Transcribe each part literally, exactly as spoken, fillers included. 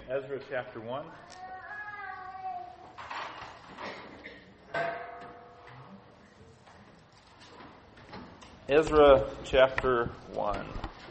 Ezra chapter one. Ezra chapter one.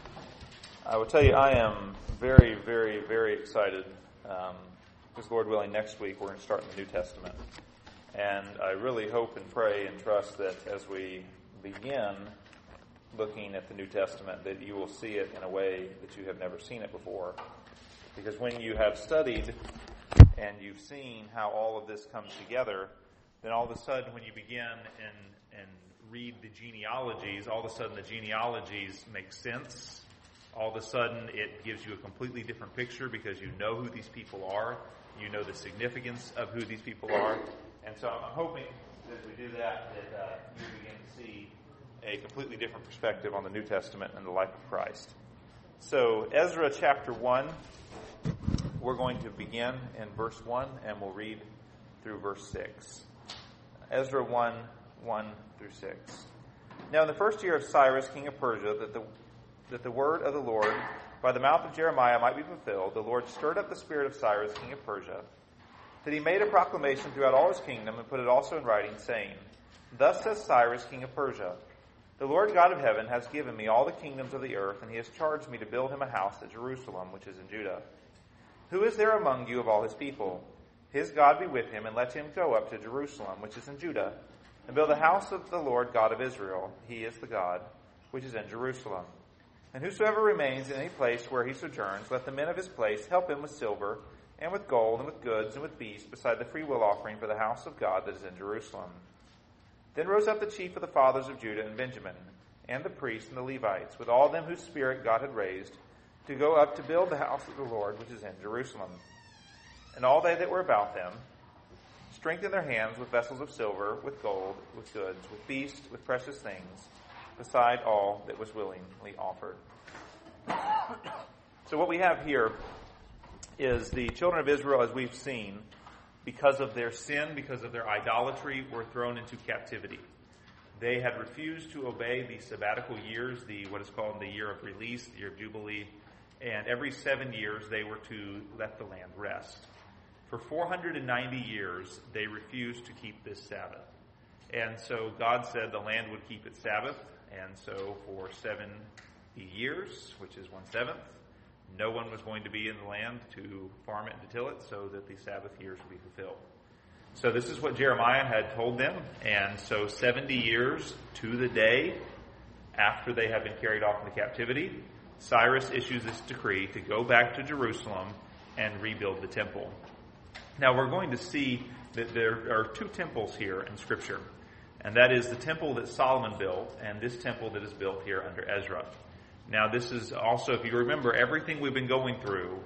I will tell you, I am very, very, very excited. Um, because Lord willing, next week we're going to start in the New Testament. And I really hope and pray and trust that as we begin looking at the New Testament, that you will see it in a way that you have never seen it before. Because when you have studied and you've seen how all of this comes together, then all of a sudden when you begin and, and read the genealogies, all of a sudden the genealogies make sense. All of a sudden it gives you a completely different picture because you know who these people are. You know the significance of who these people are. And so I'm hoping as we do that, that uh, you begin to see a completely different perspective on the New Testament and the life of Christ. So Ezra chapter one, we're going to begin in verse one and we'll read through verse six. Ezra one, one through six. Now in the first year of Cyrus, king of Persia, that the that the word of the Lord by the mouth of Jeremiah might be fulfilled, the Lord stirred up the spirit of Cyrus, king of Persia, that he made a proclamation throughout all his kingdom and put it also in writing, saying, Thus says Cyrus, king of Persia, The Lord God of heaven has given me all the kingdoms of the earth, and he has charged me to build him a house at Jerusalem, which is in Judah. Who is there among you of all his people? His God be with him, and let him go up to Jerusalem, which is in Judah, and build a house of the Lord God of Israel. He is the God, which is in Jerusalem. And whosoever remains in any place where he sojourns, let the men of his place help him with silver, and with gold, and with goods, and with beasts, beside the freewill offering for the house of God that is in Jerusalem. Then rose up the chief of the fathers of Judah and Benjamin, and the priests and the Levites, with all them whose spirit God had raised, to go up to build the house of the Lord which is in Jerusalem. And all they that were about them strengthened their hands with vessels of silver, with gold, with goods, with beasts, with precious things, beside all that was willingly offered. So what we have here is the children of Israel, as we've seen, because of their sin, because of their idolatry, were thrown into captivity. They had refused to obey the sabbatical years, the what is called the year of release, the year of Jubilee, and every seven years they were to let the land rest. For four hundred ninety years, they refused to keep this Sabbath. And so God said the land would keep its Sabbath, and so for seventy years, which is one seventh, no one was going to be in the land to farm it and to till it so that the Sabbath years would be fulfilled. So this is what Jeremiah had told them. And so seventy years to the day after they have been carried off into captivity, Cyrus issues this decree to go back to Jerusalem and rebuild the temple. Now we're going to see that there are two temples here in Scripture. And that is the temple that Solomon built and this temple that is built here under Ezra. Now this is also, if you remember everything we've been going through,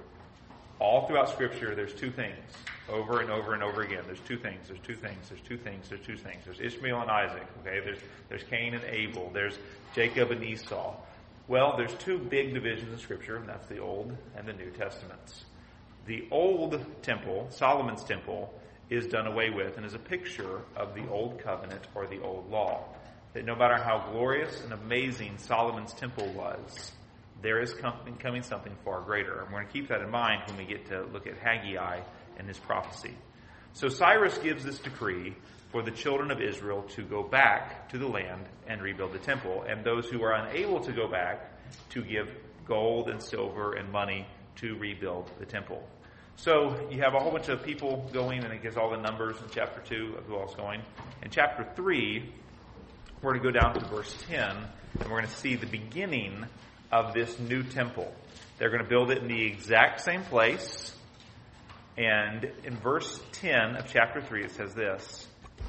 all throughout Scripture, there's two things over and over and over again. There's two things, there's two things, there's two things, there's two things. There's Ishmael and Isaac, okay? There's, there's Cain and Abel. There's Jacob and Esau. Well, there's two big divisions in Scripture, and that's the Old and the New Testaments. The Old Temple, Solomon's Temple, is done away with and is a picture of the Old Covenant or the Old Law. That no matter how glorious and amazing Solomon's temple was, there is coming something far greater. And we're going to keep that in mind when we get to look at Haggai and his prophecy. So Cyrus gives this decree for the children of Israel to go back to the land and rebuild the temple, and those who are unable to go back to give gold and silver and money to rebuild the temple. So you have a whole bunch of people going, and it gives all the numbers in chapter two of who else going. In chapter three, we're going to go down to verse ten, and we're going to see the beginning of this new temple. They're going to build it in the exact same place. And in verse ten of chapter three, it says this.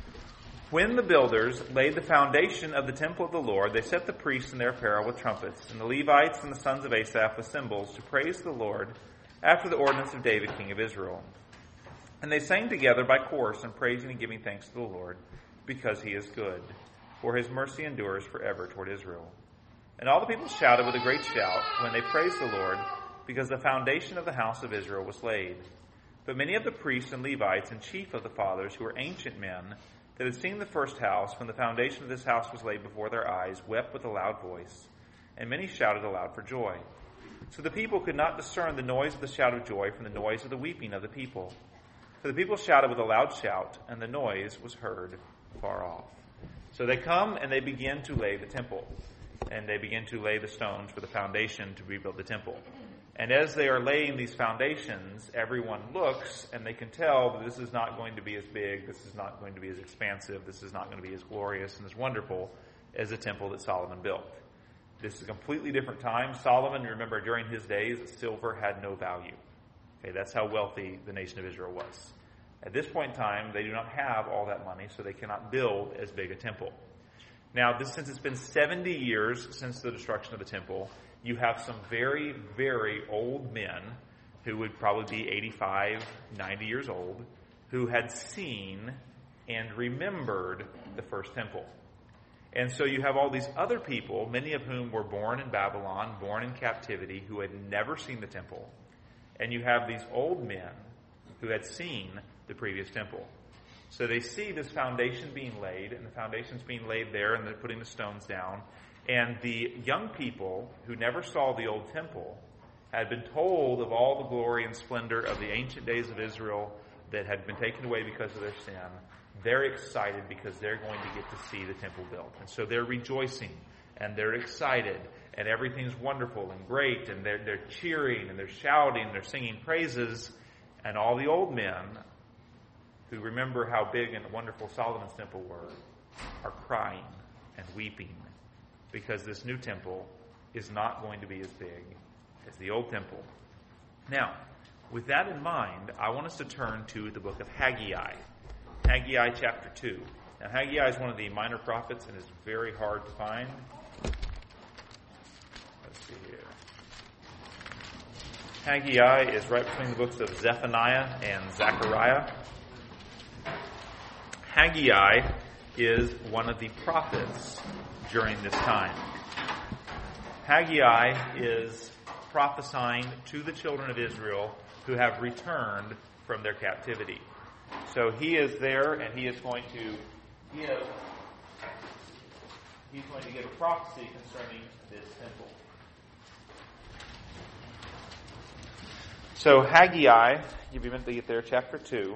When the builders laid the foundation of the temple of the Lord, they set the priests in their apparel with trumpets, and the Levites and the sons of Asaph with cymbals, to praise the Lord after the ordinance of David, king of Israel. And they sang together by chorus, and praising and giving thanks to the Lord, because he is good, for his mercy endures forever toward Israel. And all the people shouted with a great shout when they praised the Lord, because the foundation of the house of Israel was laid. But many of the priests and Levites and chief of the fathers, who were ancient men, that had seen the first house, when the foundation of this house was laid before their eyes, wept with a loud voice, and many shouted aloud for joy. So the people could not discern the noise of the shout of joy from the noise of the weeping of the people. For the people shouted with a loud shout, and the noise was heard far off. So they come and they begin to lay the temple. And they begin to lay the stones for the foundation to rebuild the temple. And as they are laying these foundations, everyone looks and they can tell that this is not going to be as big, this is not going to be as expansive, this is not going to be as glorious and as wonderful as the temple that Solomon built. This is a completely different time. Solomon, remember, during his days, silver had no value. Okay, that's how wealthy the nation of Israel was. At this point in time, they do not have all that money, so they cannot build as big a temple. Now, this, since it's been seventy years since the destruction of the temple, you have some very, very old men who would probably be eighty-five, ninety years old, who had seen and remembered the first temple. And so you have all these other people, many of whom were born in Babylon, born in captivity, who had never seen the temple. And you have these old men who had seen the previous temple. So they see this foundation being laid, and the foundation's being laid there, and they're putting the stones down. And the young people who never saw the old temple had been told of all the glory and splendor of the ancient days of Israel that had been taken away because of their sin. They're excited because they're going to get to see the temple built. And so they're rejoicing, and they're excited, and everything's wonderful and great, and they're, they're cheering, and they're shouting, and they're singing praises. And all the old men who remember how big and wonderful Solomon's temple were, are crying and weeping because this new temple is not going to be as big as the old temple. Now, with that in mind, I want us to turn to the book of Haggai. Haggai chapter two. Now, Haggai is one of the minor prophets and is very hard to find. Let's see here. Haggai is right between the books of Zephaniah and Zechariah. Haggai is one of the prophets during this time. Haggai is prophesying to the children of Israel who have returned from their captivity. So he is there, and he is going to give, he's going to give a prophecy concerning this temple. So Haggai, you'll be meant to get there, chapter two.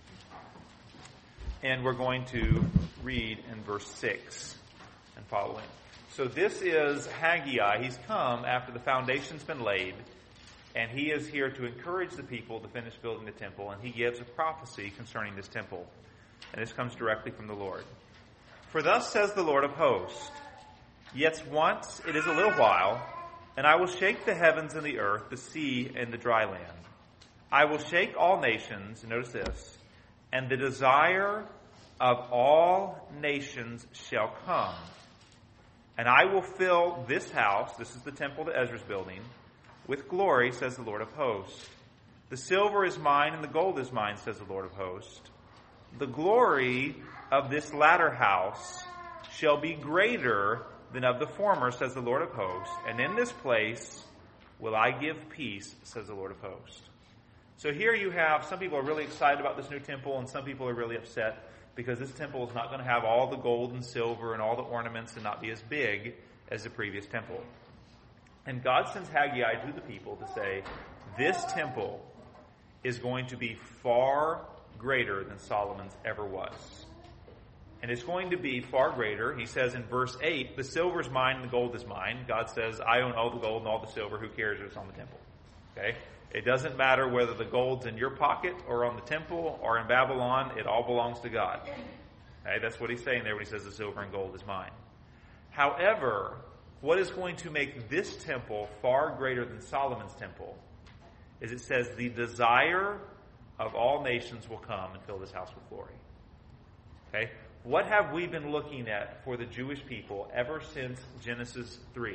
And we're going to read in verse six and following. So this is Haggai. He's come after the foundation's been laid, and he is here to encourage the people to finish building the temple, and he gives a prophecy concerning this temple. And this comes directly from the Lord. For thus says the Lord of hosts, yet once it is a little while, and I will shake the heavens and the earth, the sea and the dry land. I will shake all nations, notice this, and the desire of all nations shall come. And I will fill this house, this is the temple that Ezra's building, with glory, says the Lord of hosts. The silver is mine and the gold is mine, says the Lord of hosts. The glory of this latter house shall be greater than of the former, says the Lord of hosts. And in this place will I give peace, says the Lord of hosts. So here you have, some people are really excited about this new temple, and some people are really upset because this temple is not going to have all the gold and silver and all the ornaments and not be as big as the previous temple. And God sends Haggai to the people to say, this temple is going to be far greater than Solomon's ever was. And it's going to be far greater. He says in verse eight, the silver is mine and the gold is mine. God says, I own all the gold and all the silver. Who cares if it's on the temple? Okay? It doesn't matter whether the gold's in your pocket or on the temple or in Babylon. It all belongs to God. Okay? That's what he's saying there when he says the silver and gold is mine. However, what is going to make this temple far greater than Solomon's temple is it says the desire of all nations will come and fill this house with glory. Okay? What have we been looking at for the Jewish people ever since Genesis three?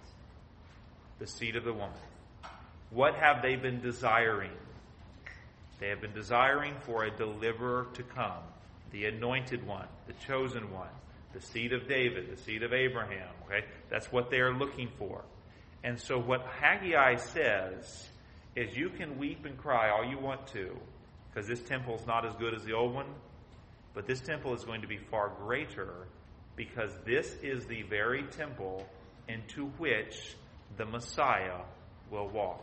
The seed of the woman. What have they been desiring? They have been desiring for a deliverer to come, the anointed one, the chosen one, the seed of David, the seed of Abraham. Okay, that's what they are looking for. And so what Haggai says is you can weep and cry all you want to, because this temple is not as good as the old one, but this temple is going to be far greater because this is the very temple into which the Messiah will walk.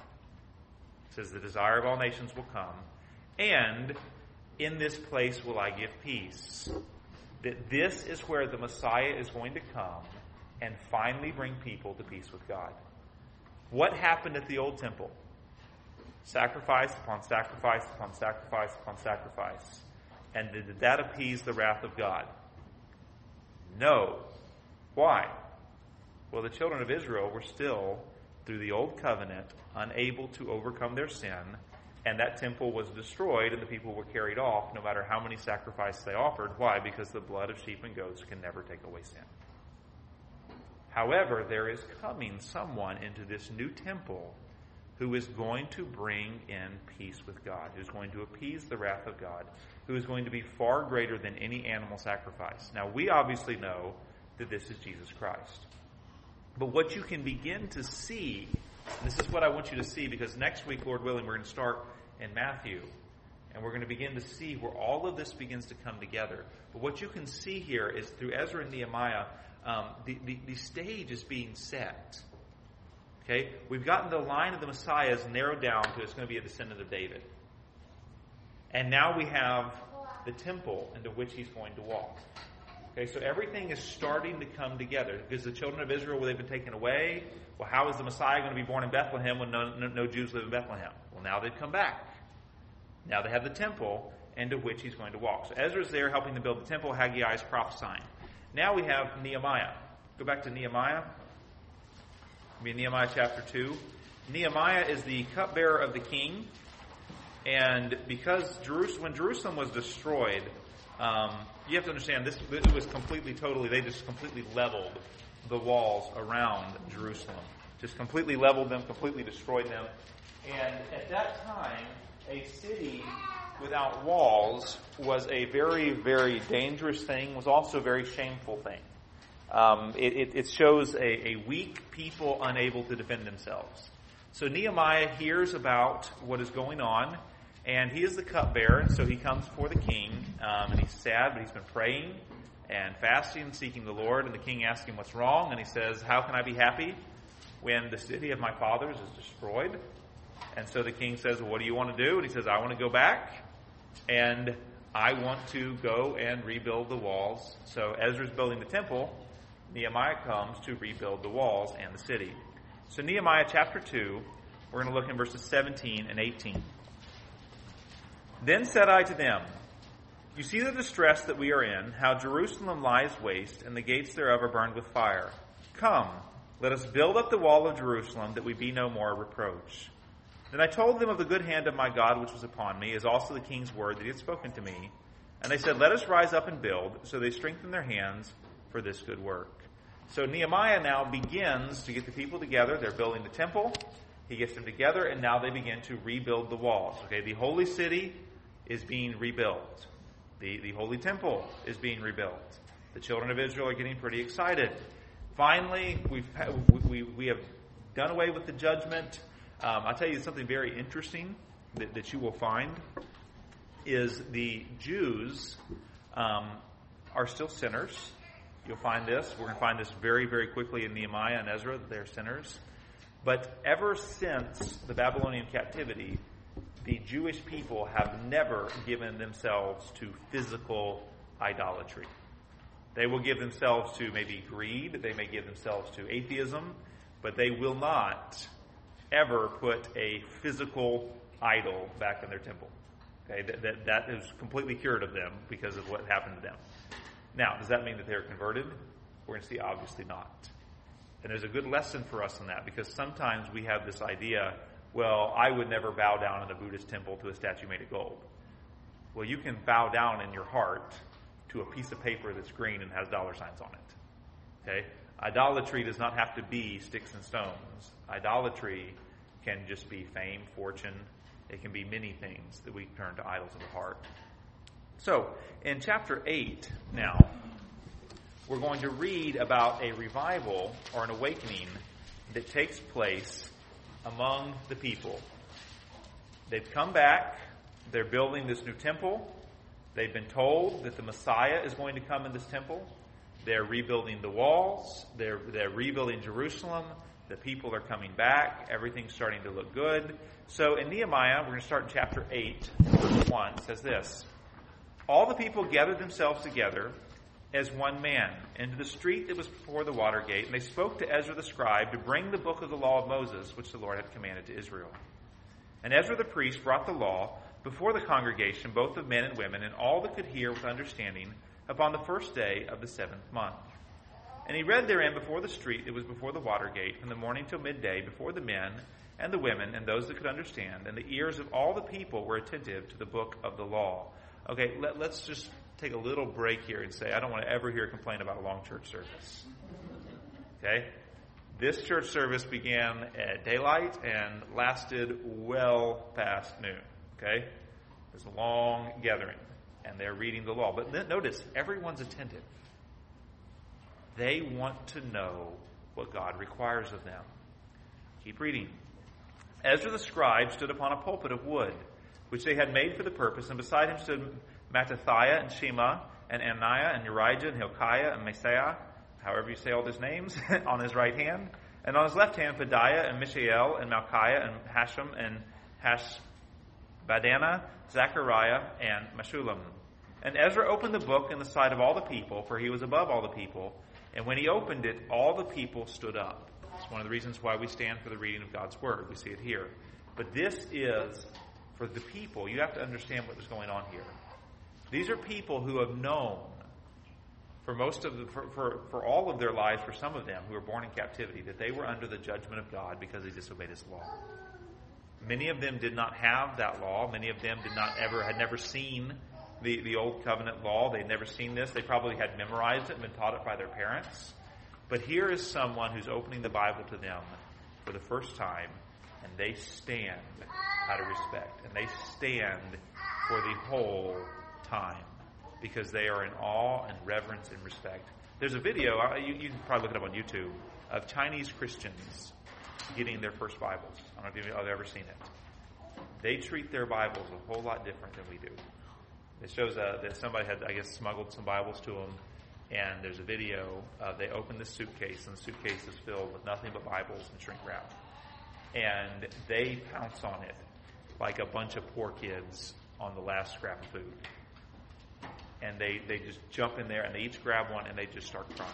It says, the desire of all nations will come, and in this place will I give peace. That this is where the Messiah is going to come and finally bring people to peace with God. What happened at the old temple? Sacrifice upon sacrifice upon sacrifice upon sacrifice. And did that appease the wrath of God? No. Why? Well, the children of Israel were still, through the old covenant, unable to overcome their sin, and that temple was destroyed and the people were carried off no matter how many sacrifices they offered. Why? Because the blood of sheep and goats can never take away sin. However, there is coming someone into this new temple who is going to bring in peace with God, who is going to appease the wrath of God, who is going to be far greater than any animal sacrifice. Now, we obviously know that this is Jesus Christ. But what you can begin to see, and this is what I want you to see, because next week, Lord willing, we're going to start in Matthew, and we're going to begin to see where all of this begins to come together. But what you can see here is through Ezra and Nehemiah, um, the, the, the stage is being set. Okay, we've gotten the line of the Messiah is narrowed down to it's going to be a descendant of David. And now we have the temple into which he's going to walk. Okay, so everything is starting to come together. Because the children of Israel, well, they've been taken away. Well, how is the Messiah going to be born in Bethlehem when no, no, no Jews live in Bethlehem? Well, now they've come back. Now they have the temple into which he's going to walk. So Ezra's there helping to build the temple. Haggai is prophesying. Now we have Nehemiah. Go back to Nehemiah. Be in Nehemiah chapter two. Nehemiah is the cupbearer of the king, and because Jerusalem, when Jerusalem was destroyed, um, you have to understand this. It was completely, totally. They just completely leveled the walls around Jerusalem, just completely leveled them, completely destroyed them. And at that time, a city without walls was a very, very dangerous thing. Was also a very shameful thing. Um, it, it, it shows a, a weak people unable to defend themselves. So Nehemiah hears about what is going on, and he is the cupbearer, and so he comes before the king, um, and he's sad, but he's been praying and fasting, seeking the Lord, and the king asks him what's wrong, and he says, how can I be happy when the city of my fathers is destroyed? And so the king says, well, what do you want to do? And he says, I want to go back, and I want to go and rebuild the walls. So Ezra's building the temple. Nehemiah comes to rebuild the walls and the city. So Nehemiah chapter two, we're going to look in verses seventeen and eighteen. Then said I to them, you see the distress that we are in, how Jerusalem lies waste, and the gates thereof are burned with fire. Come, let us build up the wall of Jerusalem, that we be no more a reproach. Then I told them of the good hand of my God which was upon me, as also the king's word that he had spoken to me. And they said, let us rise up and build. So they strengthened their hands for this good work. So Nehemiah now begins to get the people together. They're building the temple. He gets them together, and now they begin to rebuild the walls. Okay, the holy city is being rebuilt. The, the holy temple is being rebuilt. The children of Israel are getting pretty excited. Finally, we've we, we have done away with the judgment. Um, I'll tell you something very interesting that, that you will find is the Jews um, are still sinners. You'll find this. We're going to find this very, very quickly in Nehemiah and Ezra, that they're sinners. But ever since the Babylonian captivity, the Jewish people have never given themselves to physical idolatry. They will give themselves to maybe greed. They may give themselves to atheism. But they will not ever put a physical idol back in their temple. Okay, that, that, that is completely cured of them because of what happened to them. Now, does that mean that they're converted? We're going to see obviously not. And there's a good lesson for us in that, because sometimes we have this idea, well, I would never bow down in a Buddhist temple to a statue made of gold. Well, you can bow down in your heart to a piece of paper that's green and has dollar signs on it. Okay? Idolatry does not have to be sticks and stones. Idolatry can just be fame, fortune. It can be many things that we turn to idols of the heart. So, in chapter eight now, we're going to read about a revival or an awakening that takes place among the people. They've come back. They're building this new temple. They've been told that the Messiah is going to come in this temple. They're rebuilding the walls. They're, they're rebuilding Jerusalem. The people are coming back. Everything's starting to look good. So in Nehemiah, we're going to start in chapter eight, verse one. It says this: All the people gathered themselves together as one man into the street that was before the water gate, and they spoke to Ezra the scribe to bring the book of the law of Moses, which the Lord had commanded to Israel. And Ezra the priest brought the law before the congregation, both of men and women, and all that could hear with understanding, upon the first day of the seventh month. And he read therein before the street that was before the water gate, from the morning till midday, before the men and the women and those that could understand, and the ears of all the people were attentive to the book of the law. Okay, let, let's just take a little break here and say, I don't want to ever hear a complaint about a long church service. Okay? This church service began at daylight and lasted well past noon. Okay? It was a long gathering, and they're reading the law. But th- notice, everyone's attentive. They want to know what God requires of them. Keep reading. Ezra the scribe stood upon a pulpit of wood, which they had made for the purpose, and beside him stood Mattathiah and Shema and Ananiah and Urijah and Hilkiah and Maaseiah, however you say all these names, on his right hand. And on his left hand, Pedaiah and Mishael and Malchiah and Hashem and Hashbaddanah, Zechariah and Meshullam. And Ezra opened the book in the sight of all the people, for he was above all the people. And when he opened it, all the people stood up. It's one of the reasons why we stand for the reading of God's Word. We see it here. But this is, for the people, you have to understand what is going on here. These are people who have known for most of the, for, for, for all of their lives, for some of them who were born in captivity, that they were under the judgment of God because they disobeyed His law. Many of them did not have that law. Many of them did not ever, had never seen the, the Old Covenant law. They'd never seen this. They probably had memorized it and been taught it by their parents. But here is someone who's opening the Bible to them for the first time, and they stand out of respect. And they stand for the whole time because they are in awe and reverence and respect. There's a video, you, you can probably look it up on YouTube, of Chinese Christians getting their first Bibles. I don't know if you've ever seen it. They treat their Bibles a whole lot different than we do. It shows uh, that somebody had, I guess, smuggled some Bibles to them, and there's a video. Uh, they open the suitcase, and the suitcase is filled with nothing but Bibles and shrink wrap. And they pounce on it like a bunch of poor kids on the last scrap of food. And they, they just jump in there, and they each grab one, and they just start crying.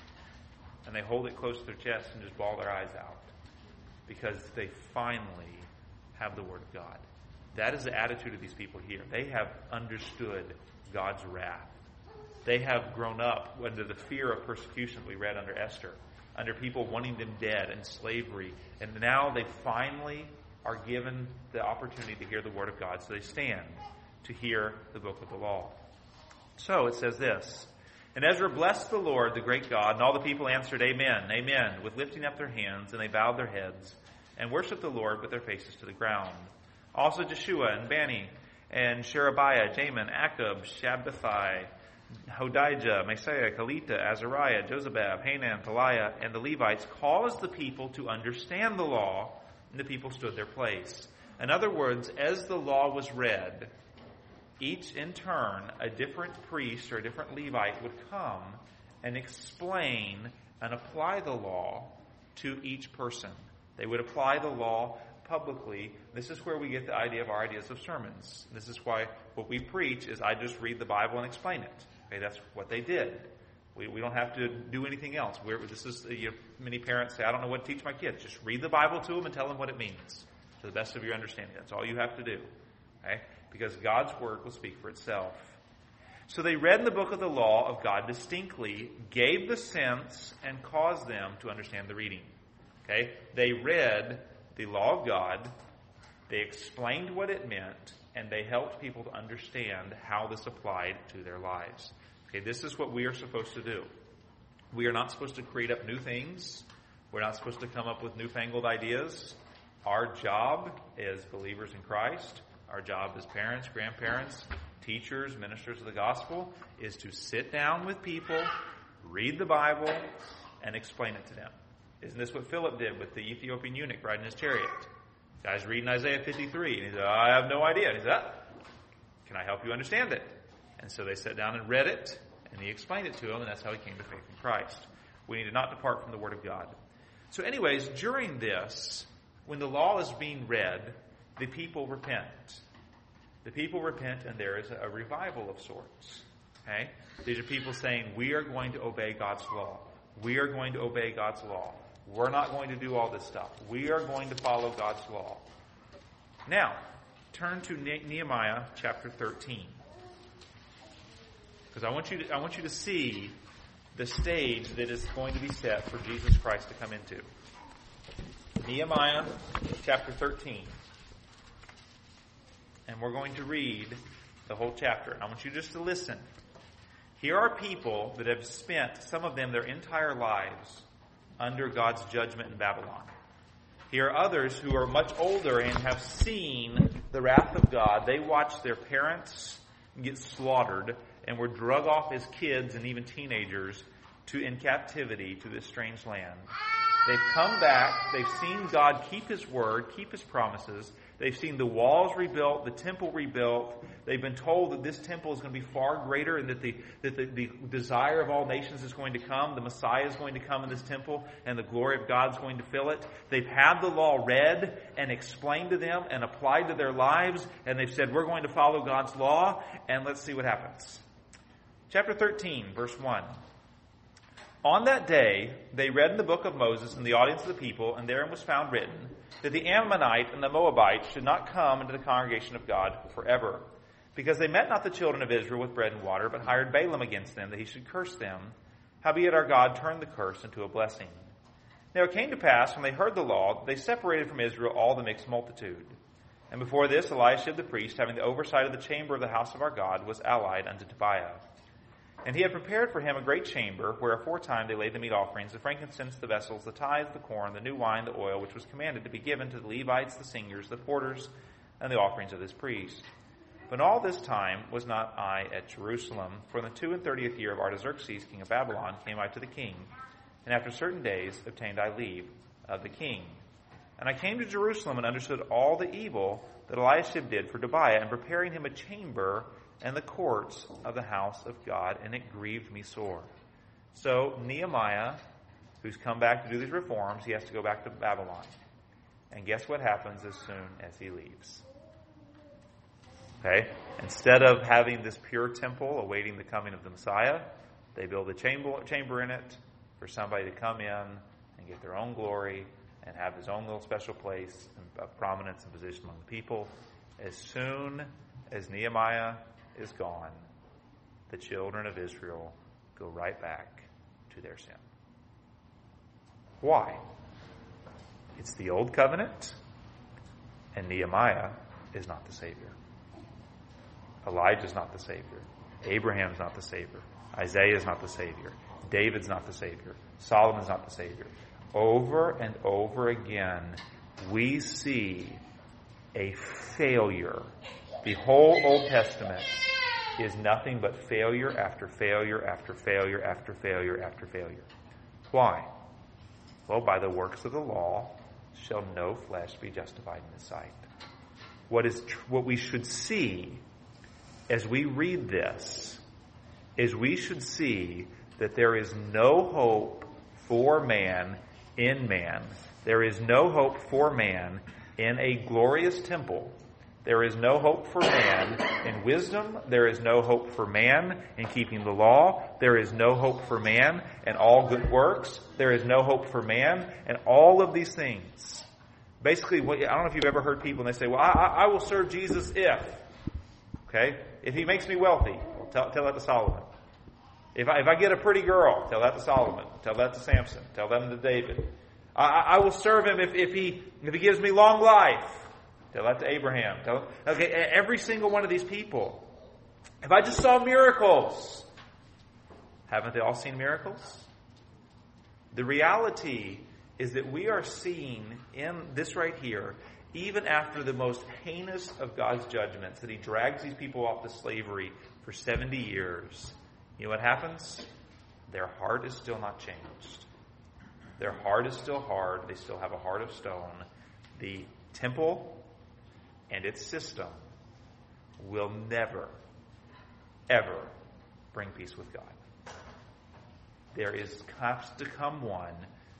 And they hold it close to their chest and just bawl their eyes out because they finally have the Word of God. That is the attitude of these people here. They have understood God's wrath. They have grown up under the fear of persecution we read under Esther, under people wanting them dead and slavery. And now they finally are given the opportunity to hear the Word of God. So they stand to hear the book of the law. So it says this: And Ezra blessed the Lord, the great God, and all the people answered, Amen, Amen, with lifting up their hands, and they bowed their heads and worshipped the Lord with their faces to the ground. Also Jeshua and Bani and Sherebiah, Jamin, Akub, Shabbathai, Hodijah, Maaseiah, Kelita, Azariah, Jozabad, Hanan, Peliah, and the Levites caused the people to understand the law, and the people stood their place. In other words, as the law was read, each in turn, a different priest or a different Levite would come and explain and apply the law to each person. They would apply the law publicly. This is where we get the idea of our ideas of sermons. This is why what we preach is I just read the Bible and explain it. Okay, that's what they did. We we don't have to do anything else. We're, this is you know, many parents say, I don't know what to teach my kids. Just read the Bible to them and tell them what it means to the best of your understanding. That's all you have to do. Okay? Because God's word will speak for itself. So they read in the book of the law of God distinctly, gave the sense, and caused them to understand the reading. Okay? They read the law of God, they explained what it meant, and they helped people to understand how this applied to their lives. Okay, this is what we are supposed to do. We are not supposed to create up new things. We're not supposed to come up with newfangled ideas. Our job as believers in Christ, our job as parents, grandparents, teachers, ministers of the gospel, is to sit down with people, read the Bible, and explain it to them. Isn't this what Philip did with the Ethiopian eunuch riding his chariot? The guy's reading Isaiah fifty-three, and he said, I have no idea. And he said, ah, can I help you understand it? And so they sat down and read it, and he explained it to him, and that's how he came to faith in Christ. We need to not depart from the Word of God. So anyways, during this, when the law is being read, the people repent. The people repent, and there is a revival of sorts. Okay? These are people saying, we are going to obey God's law. We are going to obey God's law. We're not going to do all this stuff. We are going to follow God's law. Now, turn to Nehemiah chapter thirteen. Because I want you to, I want you to see the stage that is going to be set for Jesus Christ to come into. Nehemiah chapter thirteen. And we're going to read the whole chapter. And I want you just to listen. Here are people that have spent, some of them, their entire lives under God's judgment in Babylon. Here are others who are much older and have seen the wrath of God. They watched their parents get slaughtered and were drug off as kids and even teenagers to in captivity to this strange land. They've come back. They've seen God keep His word, keep His promises. They've seen the walls rebuilt, the temple rebuilt. They've been told that this temple is going to be far greater and that the that the, the desire of all nations is going to come. The Messiah is going to come in this temple and the glory of God is going to fill it. They've had the law read and explained to them and applied to their lives, and they've said, we're going to follow God's law, and let's see what happens. Chapter thirteen, verse one. On that day, they read in the book of Moses in the audience of the people, and therein was found written that the Ammonite and the Moabite should not come into the congregation of God forever, because they met not the children of Israel with bread and water, but hired Balaam against them, that he should curse them. Howbeit our God turned the curse into a blessing. Now it came to pass, when they heard the law, they separated from Israel all the mixed multitude. And before this, Eliashib the priest, having the oversight of the chamber of the house of our God, was allied unto Tobiah. And he had prepared for him a great chamber, where aforetime they laid the meat offerings, the frankincense, the vessels, the tithes, the corn, the new wine, the oil, which was commanded to be given to the Levites, the singers, the porters, and the offerings of this priest. But all this time was not I at Jerusalem, for in the two and thirtieth year of Artaxerxes, king of Babylon, came I to the king, and after certain days obtained I leave of the king. And I came to Jerusalem and understood all the evil that Eliashib did for Tobiah, and preparing him a chamber and the courts of the house of God, and it grieved me sore. So Nehemiah, who's come back to do these reforms, he has to go back to Babylon. And guess what happens as soon as he leaves? Okay? Instead of having this pure temple awaiting the coming of the Messiah, they build a chamber, chamber in it for somebody to come in and get their own glory and have his own little special place of prominence and position among the people. As soon as Nehemiah is gone, the children of Israel go right back to their sin. Why? It's the old covenant, and Nehemiah is not the Savior. Elijah's not the Savior. Abraham's not the Savior. Isaiah's not the Savior. David's not the Savior. Solomon's not the Savior. Over and over again, we see a failure. The whole Old Testament is nothing but failure after failure after failure after failure after failure. Why? Well, by the works of the law shall no flesh be justified in His sight. What is tr- what we should see as we read this is we should see that there is no hope for man in man. There is no hope for man in a glorious temple. There is no hope for man in wisdom. There is no hope for man in keeping the law. There is no hope for man in all good works. There is no hope for man in all of these things. Basically, what, I don't know if you've ever heard people and they say, well, I, I will serve Jesus if, okay, if He makes me wealthy. Well, tell, tell that to Solomon. If I, if I get a pretty girl, tell that to Solomon. Tell that to Samson. Tell that to David. I, I will serve Him if, if he if he gives me long life. Tell that to Abraham. Tell, okay, every single one of these people. If I just saw miracles, haven't they all seen miracles? The reality is that we are seeing in this right here, even after the most heinous of God's judgments, that He drags these people off to slavery for seventy years. You know what happens? Their heart is still not changed. Their heart is still hard. They still have a heart of stone. The temple and its system will never, ever bring peace with God. There is has to come one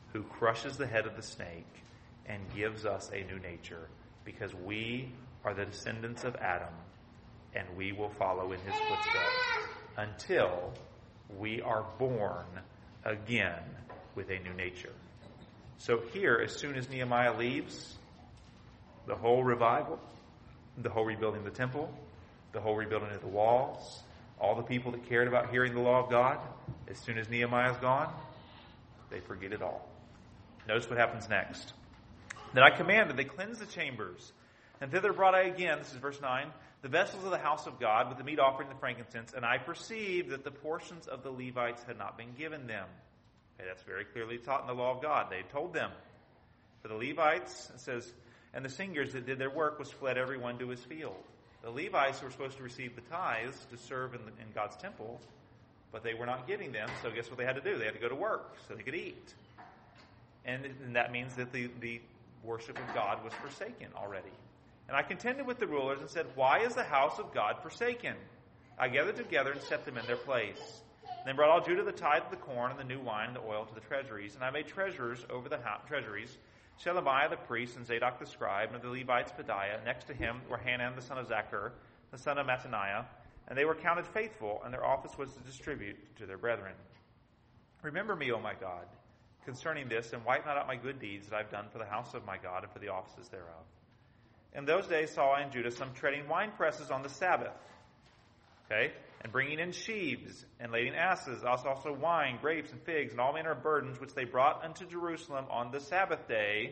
who crushes the head of the snake and gives us a new nature, because we are the descendants of Adam, and we will follow in his footsteps until we are born again with a new nature. So here, as soon as Nehemiah leaves, the whole revival, the whole rebuilding of the temple, the whole rebuilding of the walls, all the people that cared about hearing the law of God, as soon as Nehemiah's gone, they forget it all. Notice what happens next. Then I commanded, they cleanse the chambers, and thither brought I again, this is verse nine, the vessels of the house of God with the meat offering and the frankincense, and I perceived that the portions of the Levites had not been given them. Okay, that's very clearly taught in the law of God. They told them. For the Levites, it says, and the singers that did their work was fled every one to his field. The Levites were supposed to receive the tithes to serve in, the, in God's temple, but they were not getting them, so guess what they had to do? They had to go to work so they could eat. And, and that means that the, the worship of God was forsaken already. And I contended with the rulers and said, why is the house of God forsaken? I gathered together and set them in their place. And then brought all Judah the tithe of the corn and the new wine and the oil to the treasuries. And I made treasurers over the ha- treasuries, Shelemiah the priest and Zadok the scribe, and the Levites Pedaiah. Next to him were Hanan the son of Zachar, the son of Mattaniah. And they were counted faithful, and their office was to distribute to their brethren. Remember me, O my God, concerning this, and wipe not out my good deeds that I have done for the house of my God and for the offices thereof. In those days saw I in Judah some treading wine presses on the Sabbath, okay, and bringing in sheaves and lading asses, also, also wine, grapes, and figs, and all manner of burdens, which they brought unto Jerusalem on the Sabbath day.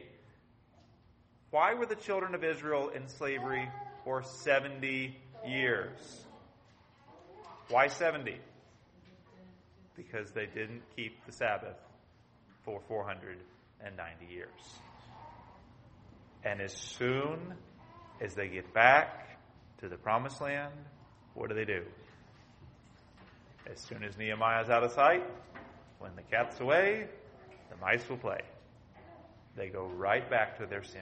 Why were the children of Israel in slavery for seventy years? Why seventy? Because they didn't keep the Sabbath for four hundred ninety years. And as soon as they get back to the promised land, what do they do? As soon as Nehemiah's out of sight, when the cat's away, the mice will play. They go right back to their sin.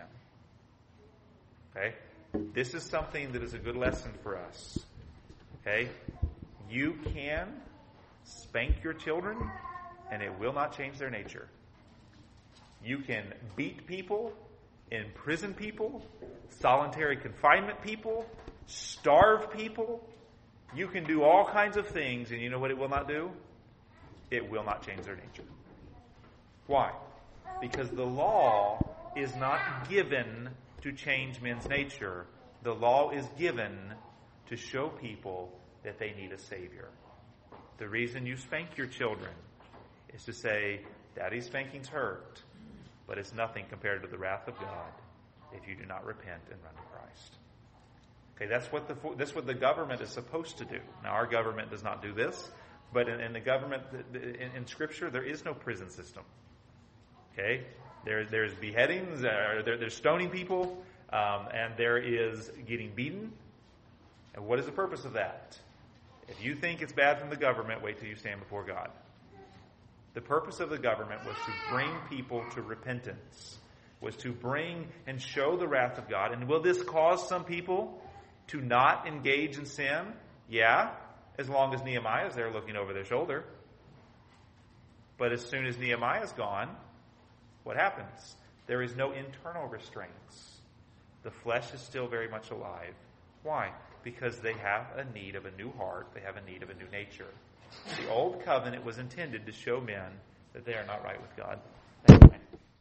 Okay? This is something that is a good lesson for us. Okay? You can spank your children, and it will not change their nature. You can beat people, imprison people, solitary confinement people, starve people. You can do all kinds of things, and you know what it will not do? It will not change their nature. Why? Because the law is not given to change men's nature. The law is given to show people that they need a Savior. The reason you spank your children is to say, Daddy's spanking's hurt, but it's nothing compared to the wrath of God if you do not repent and run to Christ. Okay, that's what the that's what the government is supposed to do. Now, our government does not do this, but in, in the government, in, in Scripture, there is no prison system. Okay, there there's beheadings, uh, there, there's stoning people, um, and there is getting beaten. And what is the purpose of that? If you think it's bad from the government, wait till you stand before God. The purpose of the government was to bring people to repentance, was to bring and show the wrath of God. And will this cause some people to not engage in sin? Yeah, as long as Nehemiah is there looking over their shoulder. But as soon as Nehemiah is gone, what happens? There is no internal restraints. The flesh is still very much alive. Why? Because they have a need of a new heart. They have a need of a new nature. The old covenant was intended to show men that they are not right with God. And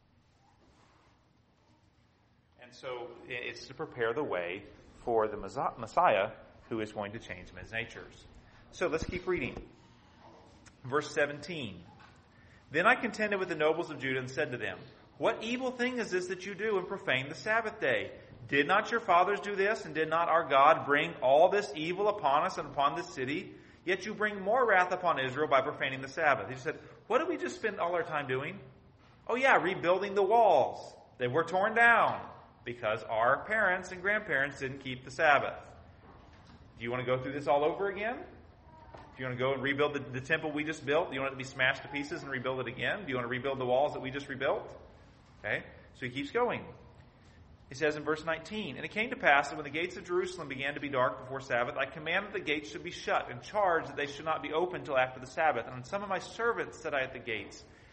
so it's to prepare the way for the Messiah who is going to change men's natures. So let's keep reading. Verse seventeen. Then I contended with the nobles of Judah and said to them, what evil thing is this that you do and profane the Sabbath day? Did not your fathers do this, and did not our God bring all this evil upon us and upon this city? Yet you bring more wrath upon Israel by profaning the Sabbath. He said, what did we just spend all our time doing? Oh yeah, rebuilding the walls. They were torn down because our parents and grandparents didn't keep the Sabbath. Do you want to go through this all over again? Do you want to go and rebuild the, the temple we just built? Do you want it to be smashed to pieces and rebuild it again? Do you want to rebuild the walls that we just rebuilt? Okay, so he keeps going. He says in verse nineteen, and it came to pass that when the gates of Jerusalem began to be dark before Sabbath, I commanded the gates should be shut and charged that they should not be opened till after the Sabbath. And on some of my servants set I at the gates,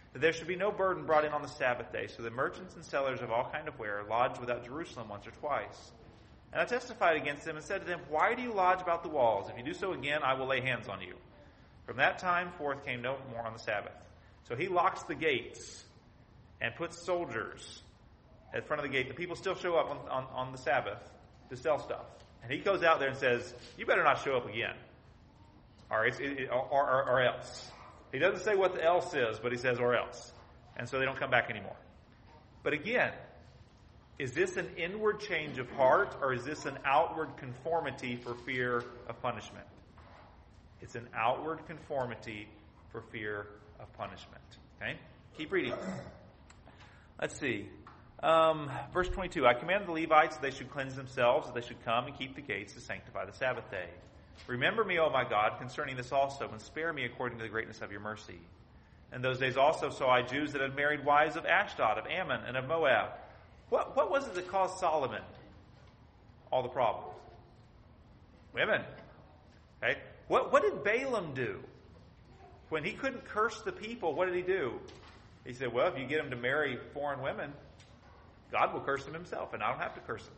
that there should be no burden brought in on the Sabbath day. So the merchants and sellers of all kind of ware lodged without Jerusalem once or twice. And I testified against them and said to them, Why do you lodge about the walls? If you do so again, I will lay hands on you. From that time forth came no more on the Sabbath. So he locks the gates and puts soldiers at front of the gate. The people still show up on, on, on the Sabbath to sell stuff. And he goes out there and says, you better not show up again. Or, it's, it, or, or, or else. He doesn't say what the else is, but he says, or else. And so they don't come back anymore. But again, is this an inward change of heart, or is this an outward conformity for fear of punishment? It's an outward conformity for fear of punishment. Okay? Keep reading. Let's see. Um, verse twenty-two, I commanded the Levites that they should cleanse themselves, that they should come and keep the gates to sanctify the Sabbath day. Remember me, O my God, concerning this also, and spare me according to the greatness of your mercy. In those days also saw I Jews that had married wives of Ashdod, of Ammon, and of Moab. What, what was it that caused Solomon all the problems? Women. Okay? What, what did Balaam do? When he couldn't curse the people, what did he do? He said, well, if you get them to marry foreign women, God will curse them himself, and I don't have to curse them.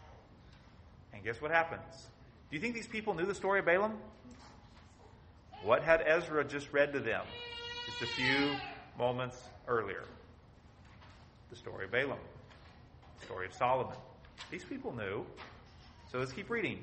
And guess what happens? Do you think these people knew the story of Balaam? What had Ezra just read to them just a few moments earlier? The story of Balaam. The story of Solomon. These people knew. So let's keep reading.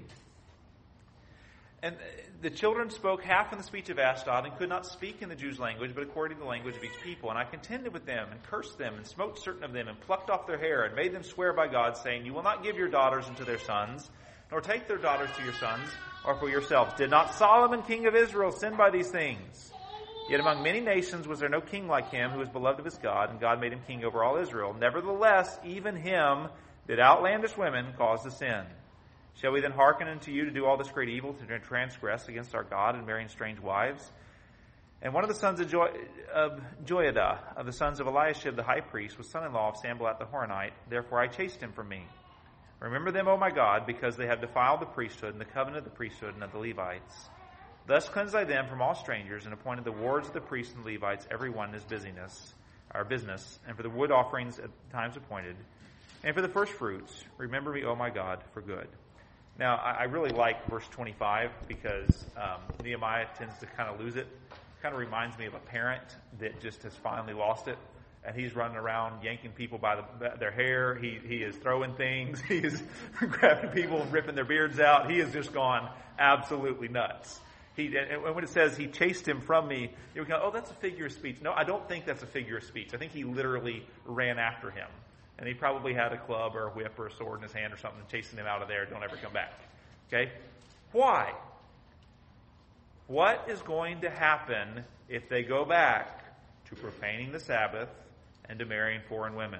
And the children spoke half in the speech of Ashdod and could not speak in the Jews' language, but according to the language of each people. And I contended with them and cursed them and smote certain of them and plucked off their hair and made them swear by God, saying, You will not give your daughters unto their sons, nor take their daughters to your sons, or for yourselves. Did not Solomon, king of Israel, sin by these things? Yet among many nations was there no king like him, who was beloved of his God, and God made him king over all Israel. Nevertheless, even him did outlandish women cause to sin. Shall we then hearken unto you to do all this great evil, to transgress against our God and marrying strange wives? And one of the sons of, jo- of Joiada, of the sons of Eliashib the high priest, was son-in-law of Sanballat the Horonite. Therefore I chased him from me. Remember them, O my God, because they have defiled the priesthood and the covenant of the priesthood and of the Levites. Thus cleansed I them from all strangers, and appointed the wards of the priests and Levites, every one in his busyness, our business, and for the wood offerings at times appointed, and for the first fruits. Remember me, O my God, for good. Now, I really like verse twenty-five because um, Nehemiah tends to kind of lose it. Kind of reminds me of a parent that just has finally lost it, and he's running around yanking people by the, their hair. He he is throwing things. He is grabbing people and ripping their beards out. He has just gone absolutely nuts. He and when it says he chased him from me, you would go, oh, that's a figure of speech. No, I don't think that's a figure of speech. I think he literally ran after him. And he probably had a club or a whip or a sword in his hand or something chasing him out of there. Don't ever come back. Okay? Why? What is going to happen if they go back to profaning the Sabbath and to marrying foreign women?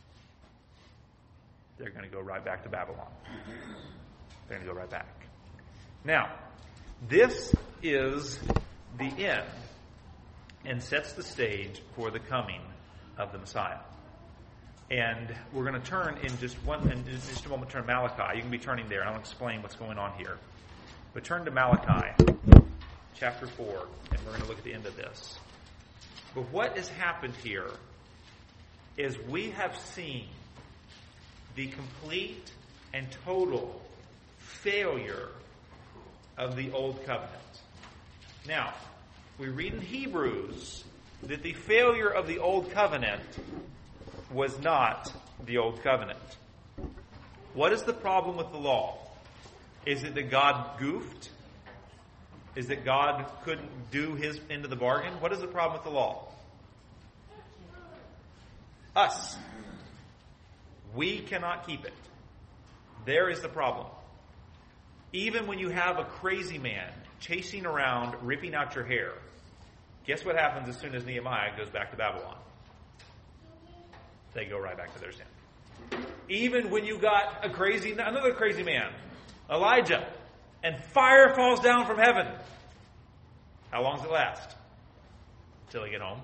They're going to go right back to Babylon. They're going to go right back. Now, this is the end and sets the stage for the coming of the Messiah. And we're going to turn in just one, in just a moment, turn to Malachi. You can be turning there, and I'll explain what's going on here. But turn to Malachi, chapter four, and we're going to look at the end of this. But what has happened here is we have seen the complete and total failure of the Old Covenant. Now, we read in Hebrews that the failure of the Old Covenant was not the Old Covenant. What is the problem with the law? Is it that God goofed? Is it God couldn't do his end of the bargain? What is the problem with the law? Us. We cannot keep it. There is the problem. Even when you have a crazy man chasing around, ripping out your hair, guess what happens as soon as Nehemiah goes back to Babylon? They go right back to their sin. Even when you got a crazy, another crazy man, Elijah, and fire falls down from heaven. How long does it last? Until they get home.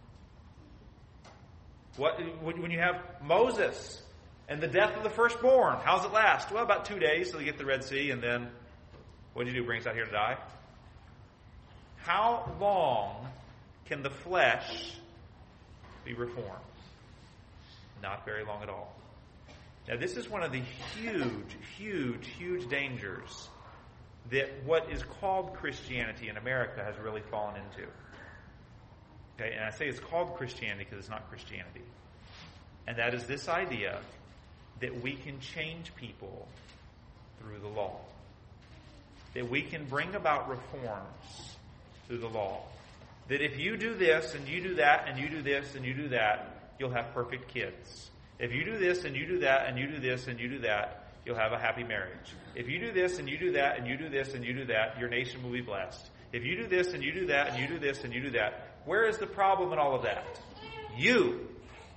What when you have Moses and the death of the firstborn? How does it last? Well, about two days till they get to the Red Sea, and then what do you do? Bring us out here to die? How long can the flesh be reformed. Not very long at all. Now, this is one of the huge, huge, huge dangers that what is called Christianity in America has really fallen into. Okay, and I say it's called Christianity because it's not Christianity. And that is this idea that we can change people through the law. That we can bring about reforms through the law. That if you do this and you do that and you do this and you do that, you'll have perfect kids. If you do this and you do that and you do this and you do that, you'll have a happy marriage. If you do this and you do that and you do this and you do that, your nation will be blessed. If you do this and you do that and you do this and you do that, where is the problem in all of that? You.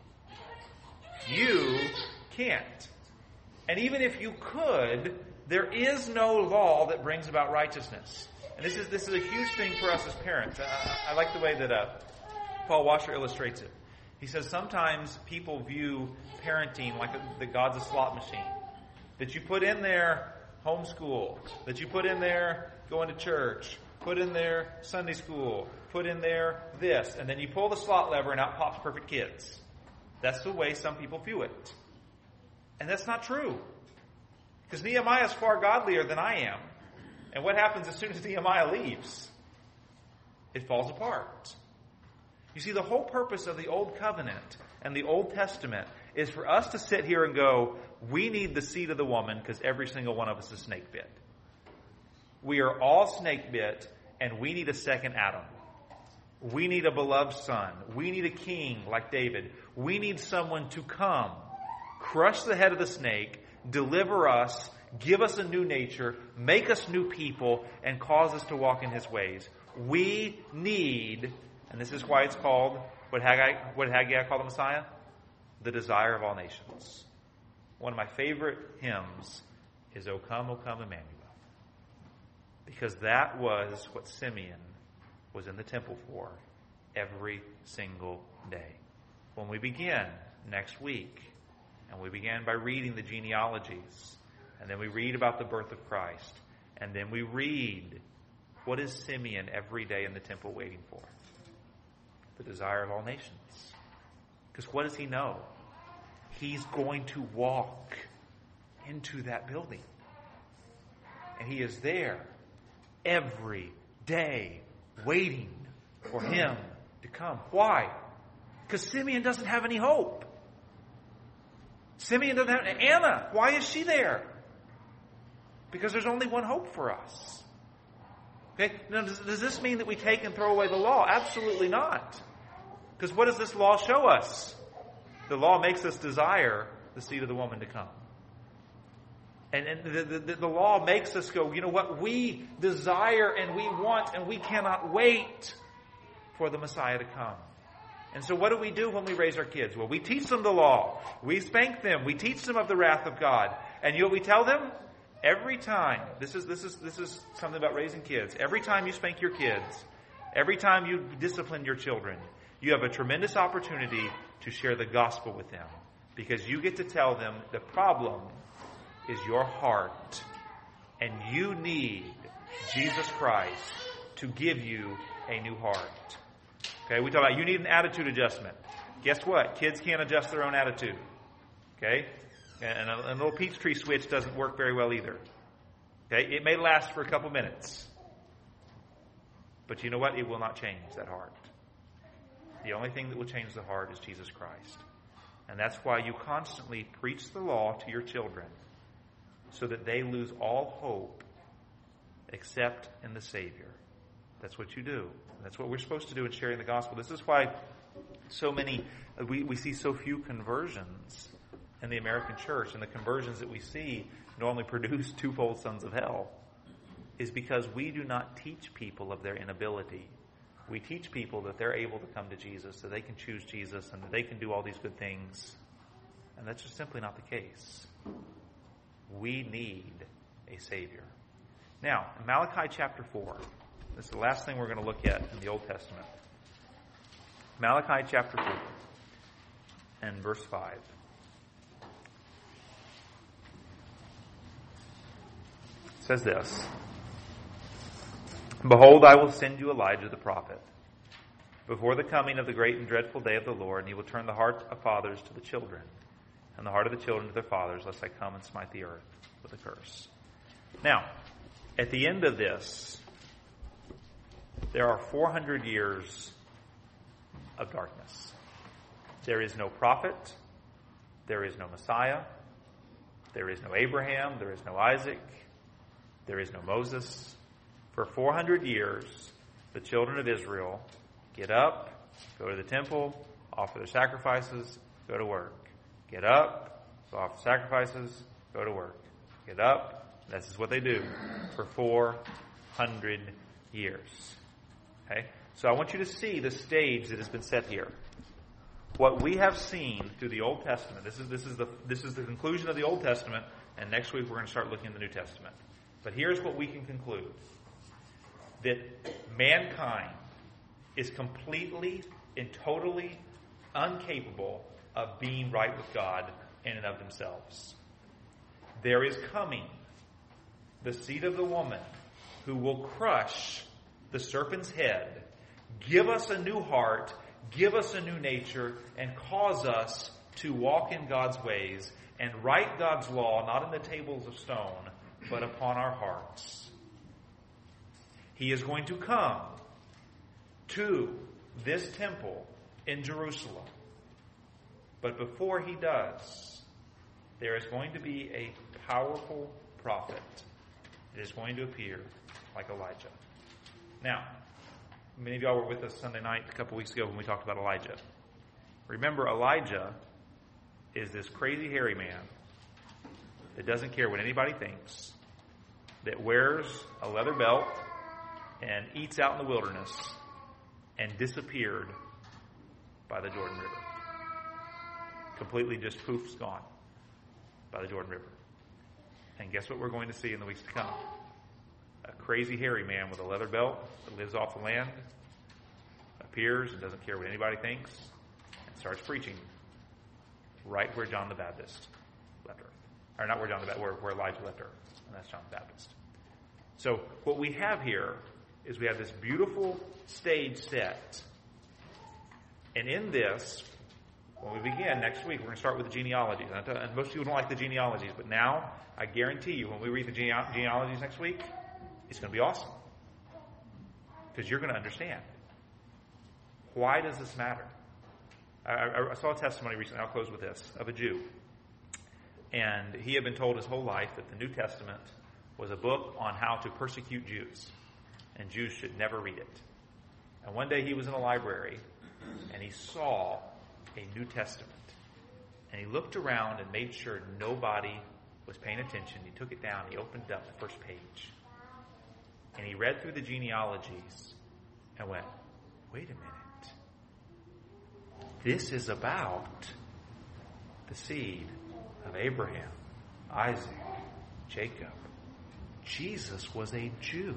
You can't. And even if you could, there is no law that brings about righteousness. And this is this is a huge thing for us as parents. I, I like the way that uh, Paul Washer illustrates it. He says sometimes people view parenting like a, the God's a slot machine. That you put in there homeschool. That you put in there going to church. Put in there Sunday school. Put in there this. And then you pull the slot lever and out pops perfect kids. That's the way some people view it. And that's not true. Because Nehemiah is far godlier than I am. And what happens as soon as Nehemiah leaves? It falls apart. You see, the whole purpose of the Old Covenant and the Old Testament is for us to sit here and go, we need the seed of the woman because every single one of us is snake bit. We are all snake bit and we need a second Adam. We need a beloved son. We need a king like David. We need someone to come, crush the head of the snake, deliver us, give us a new nature, make us new people, and cause us to walk in his ways. We need, and this is why it's called, what Haggai, what Haggai called the Messiah? The desire of all nations. One of my favorite hymns is O Come, O Come, Emmanuel. Because that was what Simeon was in the temple for every single day. When we begin next week, and we began by reading the genealogies, and then we read about the birth of Christ, and then we read what is Simeon every day in the temple waiting for? The desire of all nations. Because what does he know? He's going to walk into that building. And he is there every day waiting for him to come. Why? Because Simeon doesn't have any hope. Simeon doesn't have... Anna, why is she there? Because there's only one hope for us. Okay? Now, does, does this mean that we take and throw away the law? Absolutely not. Because what does this law show us? The law makes us desire the seed of the woman to come. And, and the, the, the law makes us go, you know what? We desire and we want and we cannot wait for the Messiah to come. And so what do we do when we raise our kids? Well, we teach them the law. We spank them. We teach them of the wrath of God. And you know what we tell them? Every time, this is this is this is something about raising kids. Every time you spank your kids, every time you discipline your children, you have a tremendous opportunity to share the gospel with them. Because you get to tell them the problem is your heart. And you need Jesus Christ to give you a new heart. Okay, we talk about you need an attitude adjustment. Guess what? Kids can't adjust their own attitude. Okay? And a, a little Peachtree switch doesn't work very well either. Okay? It may last for a couple minutes. But you know what? It will not change that heart. The only thing that will change the heart is Jesus Christ. And that's why you constantly preach the law to your children so that they lose all hope except in the Savior. That's what you do. That's what we're supposed to do in sharing the gospel. This is why so many, we, we see so few conversions in the American church. And the conversions that we see normally produce twofold sons of hell. Is because we do not teach people of their inability. We teach people that they're able to come to Jesus, that they can choose Jesus, and that they can do all these good things. And that's just simply not the case. We need a Savior. Now, in Malachi chapter four, this is the last thing we're going to look at in the Old Testament. Malachi chapter four and verse five. It says this. Behold, I will send you Elijah the prophet before the coming of the great and dreadful day of the Lord, and he will turn the heart of fathers to the children, and the heart of the children to their fathers, lest I come and smite the earth with a curse. Now, at the end of this, there are four hundred years of darkness. There is no prophet. There is no Messiah. There is no Abraham. There is no Isaac. There is no Moses. For four hundred years, the children of Israel get up, go to the temple, offer their sacrifices, go to work. Get up, go offer sacrifices, go to work. Get up. This is what they do for four hundred years. Okay? So I want you to see the stage that has been set here. What we have seen through the Old Testament, this is this is the this is the conclusion of the Old Testament, and next week we're going to start looking at the New Testament. But here's what we can conclude. That mankind is completely and totally incapable of being right with God in and of themselves. There is coming the seed of the woman who will crush the serpent's head, give us a new heart, give us a new nature, and cause us to walk in God's ways and write God's law, not in the tables of stone, but upon our hearts. He is going to come to this temple in Jerusalem. But before he does, there is going to be a powerful prophet that is going to appear like Elijah. Now, many of y'all were with us Sunday night a couple weeks ago when we talked about Elijah. Remember, Elijah is this crazy hairy man that doesn't care what anybody thinks, that wears a leather belt and eats out in the wilderness and disappeared by the Jordan River. Completely just poof's gone by the Jordan River. And guess what we're going to see in the weeks to come? A crazy hairy man with a leather belt that lives off the land appears and doesn't care what anybody thinks and starts preaching right where John the Baptist left earth. Or not where John the Baptist, where, where Elijah left earth. And that's John the Baptist. So what we have here is we have this beautiful stage set. And in this, when we begin next week, we're going to start with the genealogies. And most people don't like the genealogies, but now I guarantee you when we read the gene- genealogies next week, it's going to be awesome. Because you're going to understand. Why does this matter? I, I, I saw a testimony recently, I'll close with this, of a Jew. And he had been told his whole life that the New Testament was a book on how to persecute Jews. And Jews should never read it. And one day he was in a library and he saw a New Testament. And he looked around and made sure nobody was paying attention. He took it down, he opened up the first page. And he read through the genealogies and went, wait a minute. This is about the seed of Abraham, Isaac, Jacob. Jesus was a Jew.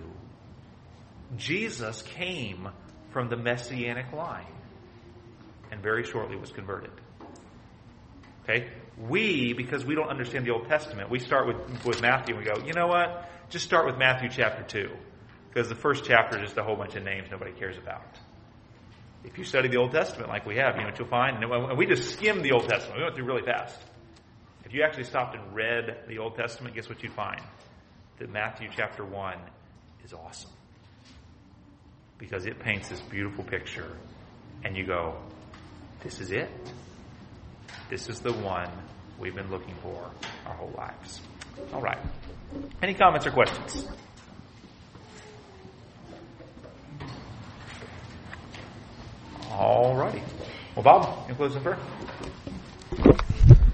Jesus came from the Messianic line and very shortly was converted. Okay? We, because we don't understand the Old Testament, we start with, with Matthew and we go, you know what? Just start with Matthew chapter two. Because the first chapter is just a whole bunch of names nobody cares about. If you study the Old Testament like we have, you know what you'll find? And we just skimmed the Old Testament. We went through really fast. If you actually stopped and read the Old Testament, guess what you'd find? That Matthew chapter one is awesome. Because it paints this beautiful picture. And you go, this is it. This is the one we've been looking for our whole lives. All right. Any comments or questions? All righty. Well, Bob, you close in prayer?